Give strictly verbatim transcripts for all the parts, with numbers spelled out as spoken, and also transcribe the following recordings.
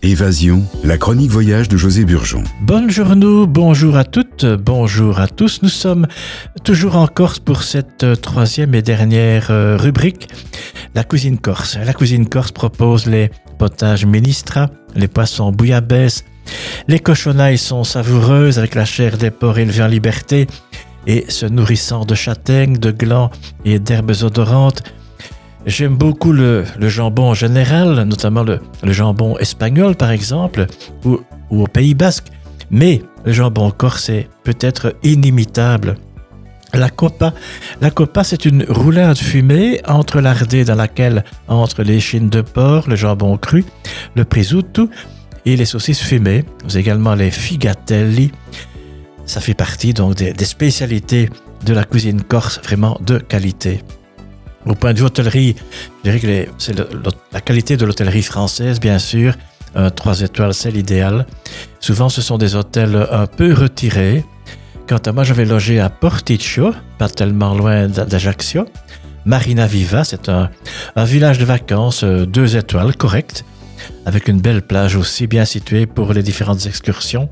Évasion, la chronique voyage de José Burgeon. Bonjour, bonjour à toutes, bonjour à tous. Nous sommes toujours en Corse pour cette troisième et dernière rubrique, la cuisine corse. La cuisine corse propose les potages ministra, les poissons bouillabaisse. Les cochonailles sont savoureuses avec la chair des porcs élevés en liberté et se nourrissant de châtaignes, de glands et d'herbes odorantes. J'aime beaucoup le, le jambon en général, notamment le, le jambon espagnol par exemple, ou, ou au Pays Basque. Mais le jambon corse est peut-être inimitable. La copa, la copa c'est une roulade fumée entrelardée dans laquelle entrent les chines de porc, le jambon cru, le prisotto et les saucisses fumées. Vous avez également les figatelli. Ça fait partie donc des, des spécialités de la cuisine corse vraiment de qualité. Au point de vue hôtellerie, je dirais que les, c'est le, le, la qualité de l'hôtellerie française, bien sûr. Un trois étoiles, c'est l'idéal. Souvent, ce sont des hôtels un peu retirés. Quant à moi, j'avais logé à Porticcio, pas tellement loin d'Ajaccio. Marina Viva, c'est un, un village de vacances, deux étoiles, correct, avec une belle plage aussi bien située pour les différentes excursions.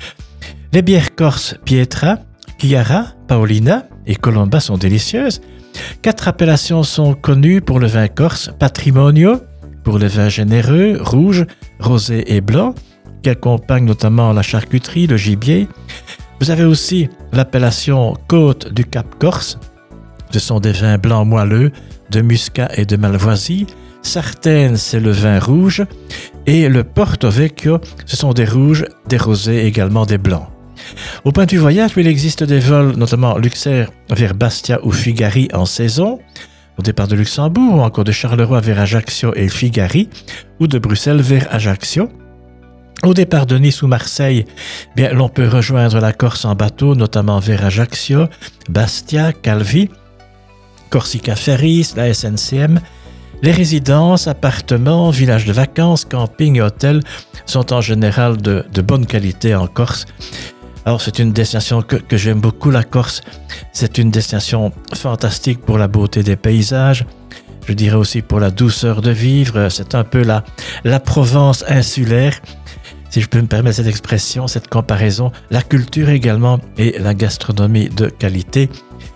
Les bières corses Pietra, Chiara, Paolina et Colomba sont délicieuses. Quatre appellations sont connues pour le vin corse: Patrimonio, pour le vin généreux, rouge, rosé et blanc, qui accompagne notamment la charcuterie, le gibier. Vous avez aussi l'appellation Côte du Cap Corse. Ce sont des vins blancs moelleux, de muscat et de malvoisie. Sartène, c'est le vin rouge. Et le Porto Vecchio, ce sont des rouges, des rosés et également des blancs. Au point de vue voyage, il existe des vols, notamment Luxair vers Bastia ou Figari en saison, au départ de Luxembourg, ou encore de Charleroi vers Ajaccio et Figari, ou de Bruxelles vers Ajaccio. Au départ de Nice ou Marseille, bien, l'on peut rejoindre la Corse en bateau, notamment vers Ajaccio, Bastia, Calvi, Corsica Ferries, la S N C M. Les résidences, appartements, villages de vacances, campings et hôtels sont en général de, de bonne qualité en Corse. Alors, c'est une destination que, que j'aime beaucoup, la Corse. C'est une destination fantastique pour la beauté des paysages. Je dirais aussi pour la douceur de vivre. C'est un peu la, la Provence insulaire, si je peux me permettre cette expression, cette comparaison. La culture également et la gastronomie de qualité.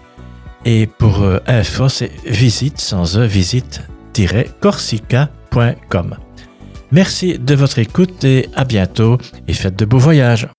Et pour euh, info, c'est visite sans e, visite tiret corsica point com. Merci de votre écoute et à bientôt et faites de beaux voyages.